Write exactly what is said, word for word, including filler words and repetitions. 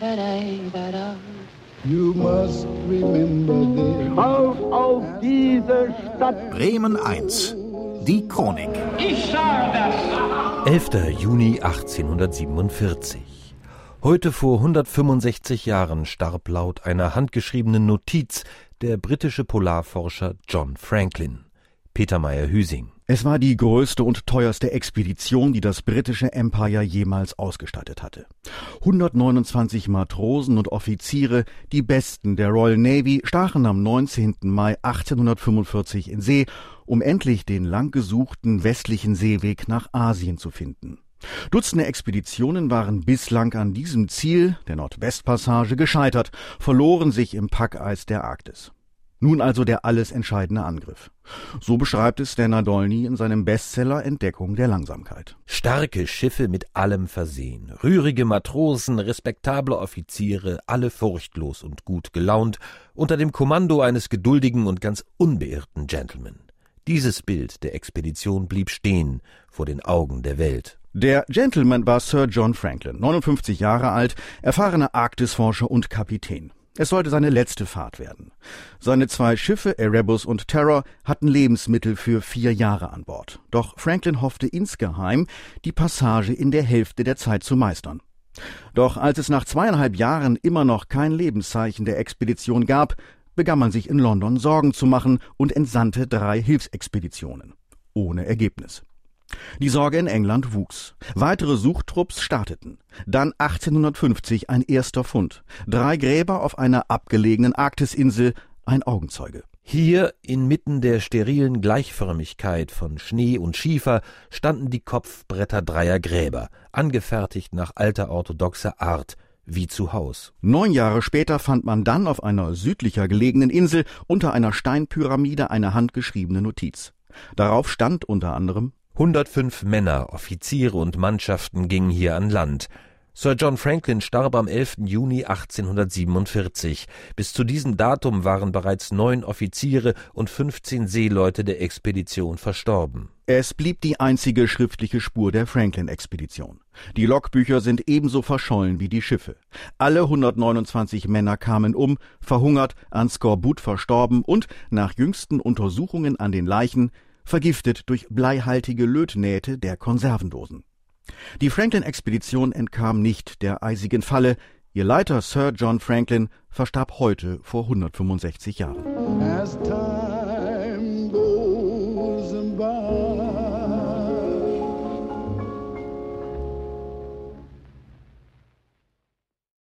You must remember this. Auf, auf diese Stadt! Bremen eins. Die Chronik. Ich sage das! elfter Juni achtzehnhundertsiebenundvierzig. Heute vor hundertfünfundsechzig Jahren starb laut einer handgeschriebenen Notiz der britische Polarforscher John Franklin. Peter Meyer-Hüsing. Es war die größte und teuerste Expedition, die das britische Empire jemals ausgestattet hatte. hundertneunundzwanzig Matrosen und Offiziere, die Besten der Royal Navy, stachen am neunzehnten Mai achtzehnhundertfünfundvierzig in See, um endlich den lang gesuchten westlichen Seeweg nach Asien zu finden. Dutzende Expeditionen waren bislang an diesem Ziel, der Nordwestpassage, gescheitert, verloren sich im Packeis der Arktis. Nun also der alles entscheidende Angriff. So beschreibt es Stan Nadolny in seinem Bestseller Entdeckung der Langsamkeit. Starke Schiffe mit allem versehen, rührige Matrosen, respektable Offiziere, alle furchtlos und gut gelaunt, unter dem Kommando eines geduldigen und ganz unbeirrten Gentleman. Dieses Bild der Expedition blieb stehen vor den Augen der Welt. Der Gentleman war Sir John Franklin, neunundfünfzig Jahre alt, erfahrener Arktisforscher und Kapitän. Es sollte seine letzte Fahrt werden. Seine zwei Schiffe, Erebus und Terror, hatten Lebensmittel für vier Jahre an Bord. Doch Franklin hoffte insgeheim, die Passage in der Hälfte der Zeit zu meistern. Doch als es nach zweieinhalb Jahren immer noch kein Lebenszeichen der Expedition gab, begann man sich in London Sorgen zu machen und entsandte drei Hilfsexpeditionen. Ohne Ergebnis. Die Sorge in England wuchs. Weitere Suchtrupps starteten. Dann achtzehnhundertfünfzig ein erster Fund. Drei Gräber auf einer abgelegenen Arktisinsel, ein Augenzeuge. Hier, inmitten der sterilen Gleichförmigkeit von Schnee und Schiefer, standen die Kopfbretter dreier Gräber, angefertigt nach alter orthodoxer Art, wie zu Haus. Neun Jahre später fand man dann auf einer südlicher gelegenen Insel unter einer Steinpyramide eine handgeschriebene Notiz. Darauf stand unter anderem: hundertfünf Männer, Offiziere und Mannschaften gingen hier an Land. Sir John Franklin starb am elften Juni achtzehnhundertsiebenundvierzig. Bis zu diesem Datum waren bereits neun Offiziere und fünfzehn Seeleute der Expedition verstorben. Es blieb die einzige schriftliche Spur der Franklin-Expedition. Die Logbücher sind ebenso verschollen wie die Schiffe. Alle hundertneunundzwanzig Männer kamen um, verhungert, an Skorbut verstorben und, nach jüngsten Untersuchungen an den Leichen, vergiftet durch bleihaltige Lötnähte der Konservendosen. Die Franklin-Expedition entkam nicht der eisigen Falle. Ihr Leiter Sir John Franklin verstarb heute vor hundertfünfundsechzig Jahren.